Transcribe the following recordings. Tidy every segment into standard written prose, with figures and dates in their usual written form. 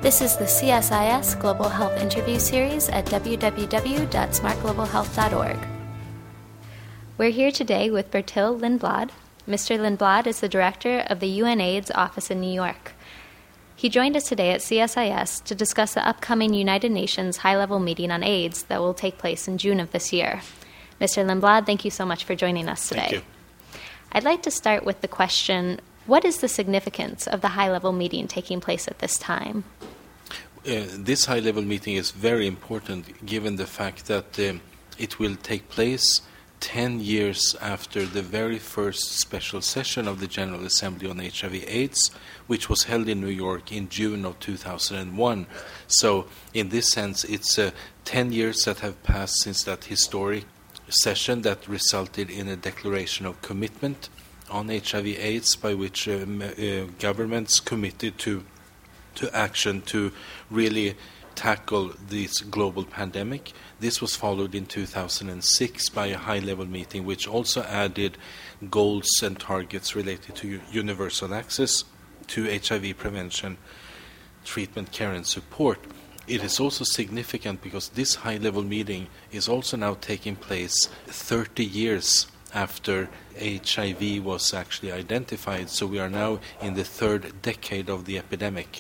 This is the CSIS Global Health Interview Series at www.smartglobalhealth.org. We're here today with Bertil Lindblad. Mr. Lindblad is the director of the UNAIDS office in New York. He joined us today at CSIS to discuss the upcoming United Nations high-level meeting on AIDS that will take place in June of this year. Mr. Lindblad, thank you so much for joining us today. Thank you. I'd like to start with the question, what is the significance of the high-level meeting taking place at this time? This high-level meeting is very important given the fact that it will take place 10 years after the very first special session of the General Assembly on HIV/AIDS, which was held in New York in June of 2001. So in this sense, it's 10 years that have passed since that historic session that resulted in a declaration of commitment on HIV/AIDS by which governments committed to action to really tackle this global pandemic. This was followed in 2006 by a high-level meeting which also added goals and targets related to universal access to HIV prevention, treatment, care and support. It is also significant because this high-level meeting is also now taking place 30 years after HIV was actually identified, so we are now in the third decade of the epidemic.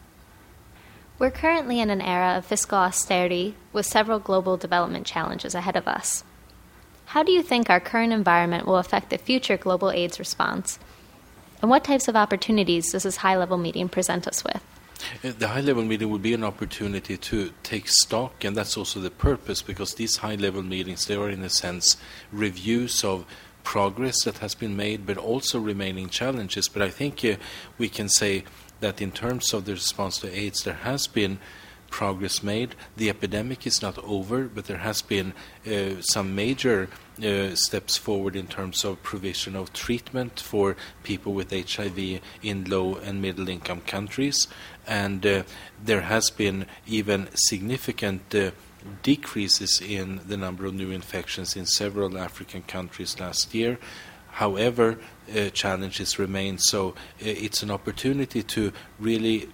We're currently in an era of fiscal austerity with several global development challenges ahead of us. How do you think our current environment will affect the future global AIDS response? And what types of opportunities does this high-level meeting present us with? The high-level meeting will be an opportunity to take stock, and that's also the purpose, because these high-level meetings, they are in a sense reviews of progress that has been made, but also remaining challenges. But I think we can say that in terms of the response to AIDS, there has been progress made. The epidemic is not over, but there has been some major steps forward in terms of provision of treatment for people with HIV in low and middle income countries. And there has been even significant decreases in the number of new infections in several African countries last year. However, challenges remain, so it's an opportunity to really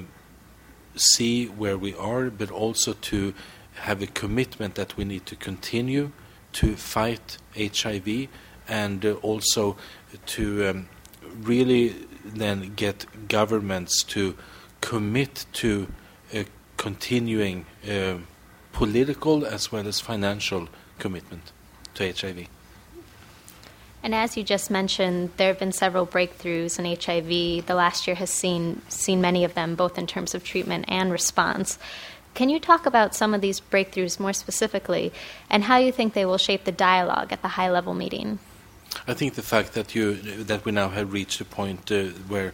see where we are, but also to have a commitment that we need to continue to fight HIV, and also to really then get governments to commit to continuing political as well as financial commitment to HIV. And as you just mentioned, there have been several breakthroughs in HIV. The last year has seen many of them, both in terms of treatment and response. Can you talk about some of these breakthroughs more specifically, and how you think they will shape the dialogue at the high-level meeting? I think the fact that we now have reached a point where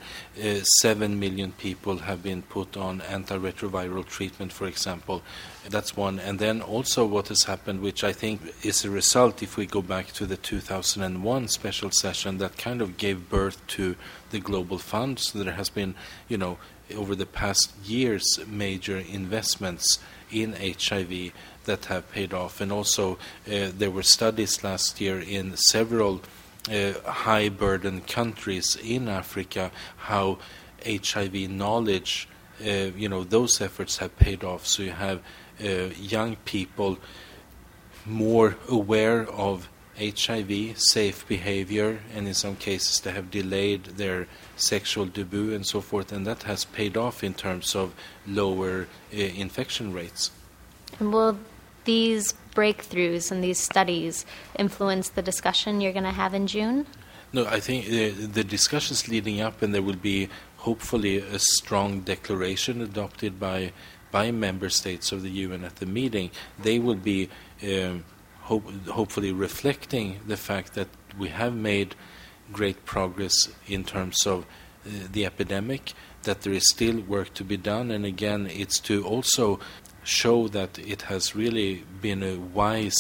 7 million people have been put on antiretroviral treatment, for example, that's one. And then also what has happened, which I think is a result, if we go back to the 2001 special session that kind of gave birth to the Global Fund. So there has been, over the past years, major investments in HIV that have paid off. And also there were studies last year in several high-burden countries in Africa how HIV knowledge, those efforts have paid off. So you have young people more aware of HIV, safe behavior, and in some cases they have delayed their sexual debut and so forth, and that has paid off in terms of lower infection rates. And will these breakthroughs and these studies influence the discussion you're going to have in June? No, I think the discussions leading up, and there will be hopefully a strong declaration adopted by member states of the UN at the meeting. They will be hopefully reflecting the fact that we have made great progress in terms of the epidemic, that there is still work to be done, and again, it's to also show that it has really been a wise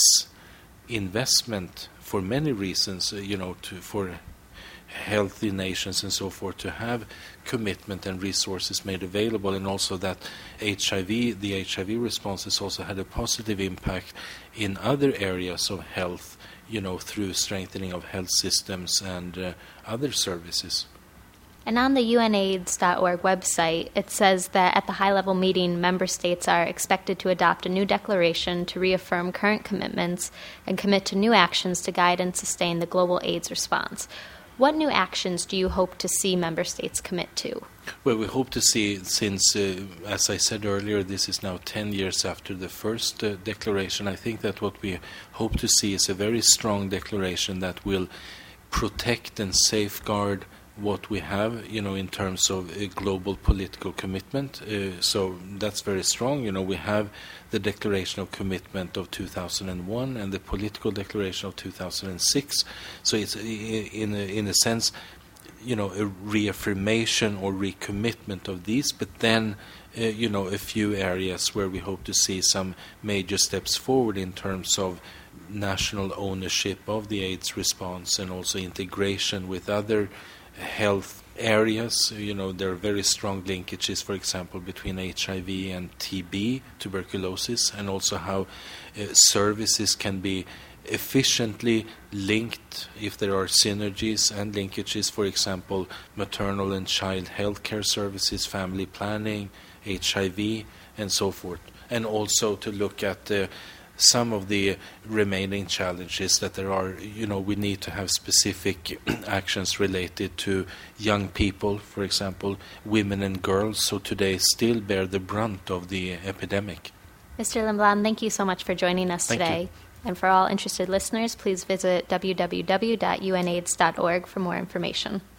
investment for many reasons, for healthy nations and so forth, to have commitment and resources made available, and also that the HIV response has also had a positive impact in other areas of health, through strengthening of health systems and other services. And on the UNAIDS.org website, it says that at the high-level meeting, member states are expected to adopt a new declaration to reaffirm current commitments and commit to new actions to guide and sustain the global AIDS response. What new actions do you hope to see member states commit to? Well, we hope to see, since, as I said earlier, this is now 10 years after the first declaration, I think that what we hope to see is a very strong declaration that will protect and safeguard what we have, in terms of a global political commitment. So that's very strong. We have the Declaration of Commitment of 2001 and the Political Declaration of 2006. So it's, in a sense, a reaffirmation or recommitment of these, but then, a few areas where we hope to see some major steps forward in terms of national ownership of the AIDS response and also integration with other health areas. There are very strong linkages, for example, between HIV and TB, tuberculosis, and also how services can be efficiently linked if there are synergies and linkages, for example, maternal and child health care services, family planning, HIV, and so forth. And also to look at some of the remaining challenges that there are. We need to have specific actions related to young people, for example, women and girls, who today still bear the brunt of the epidemic. Mr. Lindblad, thank you so much for joining us today. And for all interested listeners, please visit www.unaids.org for more information.